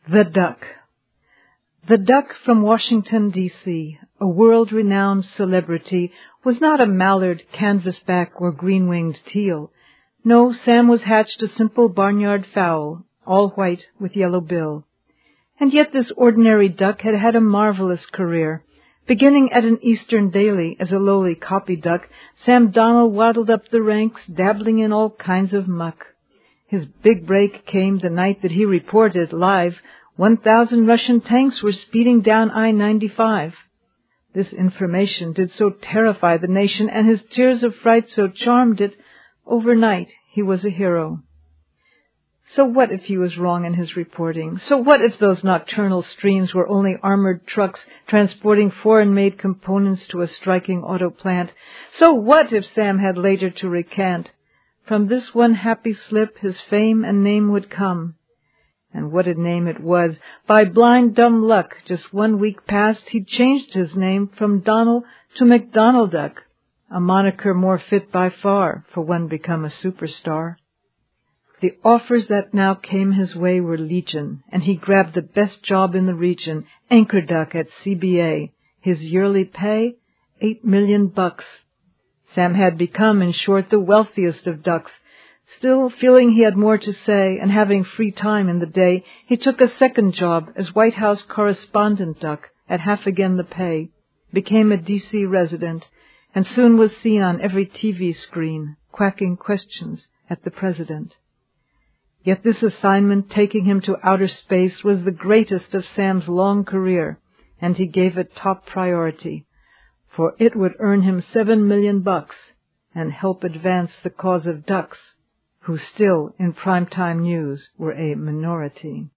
The Duck. The Duck from Washington, D.C., a world-renowned celebrity, was not a mallard, canvasback, or green-winged teal. No, Sam was hatched a simple barnyard fowl, all white with yellow bill. And yet this ordinary duck had had a marvelous career. Beginning at an Eastern daily as a lowly copy duck, Sam Donnell waddled up the ranks, dabbling in all kinds of muck. His big break came the night that he reported, live, 1,000 Russian tanks were speeding down I-95. This information did so terrify the nation, and his tears of fright so charmed it, overnight he was a hero. So what if he was wrong in his reporting? So what if those nocturnal streams were only armored trucks transporting foreign-made components to a striking auto plant? So what if Sam had later to recant? From this one happy slip his fame and name would come. And what a name it was! By blind dumb luck, just 1 week past, he'd changed his name from Donnell to McDonald Duck, a moniker more fit by far for one become a superstar. The offers that now came his way were legion, and he grabbed the best job in the region, anchor duck at CBA. His yearly pay, $8 million. Sam had become, in short, the wealthiest of ducks. Still, feeling he had more to say, and having free time in the day, he took a second job as White House correspondent duck at half again the pay, became a D.C. resident, and soon was seen on every TV screen, quacking questions at the president. Yet this assignment, taking him to outer space, was the greatest of Sam's long career, and he gave it top priority, for it would earn him $7 million and help advance the cause of ducks, who still in primetime news were a minority.